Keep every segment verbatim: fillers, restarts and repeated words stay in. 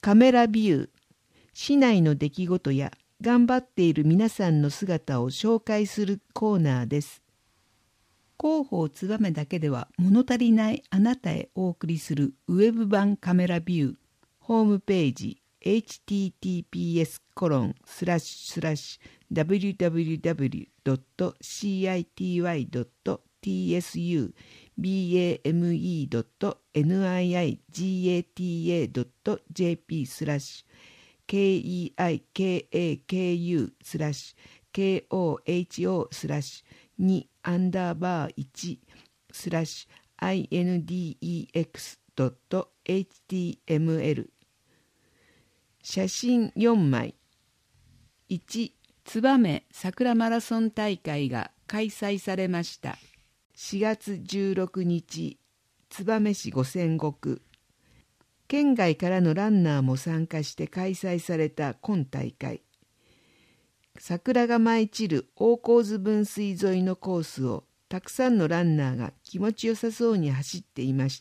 カメラビュー、市内の出来事や頑張っている皆さんの姿を紹介するコーナーです。広報つばめだけでは物足りないあなたへお送りするウェブ版カメラビュー、ホームページ エイチティーティーピーエスコロンスラッシュスラッシュダブリューダブリューダブリュードットシーアイティーワイドットティーエスユービーエーエムイードットニイアイジーエーティーエードットジェーピースラッシュ ケーイーアイケーエーケーユースラッシュ ケーオーエイチオースラッシュにアンダーバーいちスラッシュ インデックスドットエイチティーエムエル 写真よんまい。いち、つばめ桜マラソン大会が開催されました。しがつじゅうろくにち、燕市五千石。県外からのランナーも参加して開催された今大会。桜が舞い散る大河津分水沿いのコースをたくさんのランナーが気持ちよさそうに走っていました。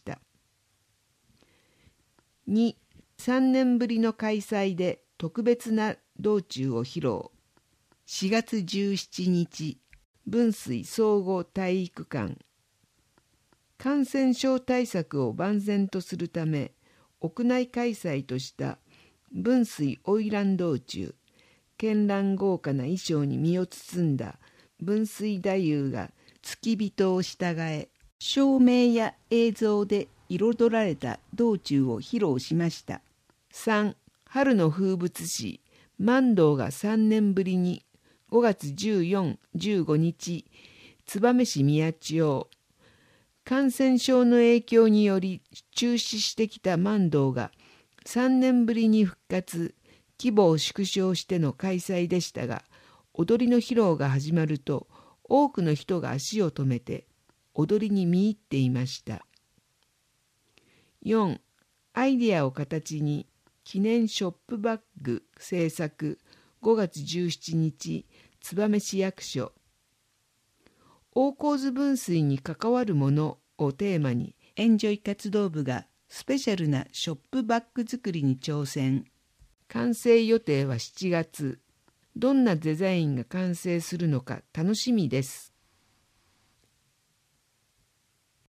に、さんねんぶりの開催で特別な道中を披露。しがつじゅうしちにち、分水総合体育館。感染症対策を万全とするため、屋内開催とした分水花魁道中。絢爛豪華な衣装に身を包んだ分水太夫が付き人を従え、照明や映像で彩られた道中を披露しました。さん、春の風物詩、万道がさんねんぶりにごがつじゅうよっか、じゅうごにち、燕市宮地町。感染症の影響により中止してきた万道がさんねんぶりに復活、規模を縮小しての開催でしたが、踊りの披露が始まると多くの人が足を止めて踊りに見入っていました。よん、アイデアを形に記念ショップバッグ制作。ごがつじゅうしちにち、燕市役所。大河津分水に関わるものをテーマに、エンジョイ活動部がスペシャルなショップバッグ作りに挑戦。完成予定はしちがつ。どんなデザインが完成するのか楽しみです。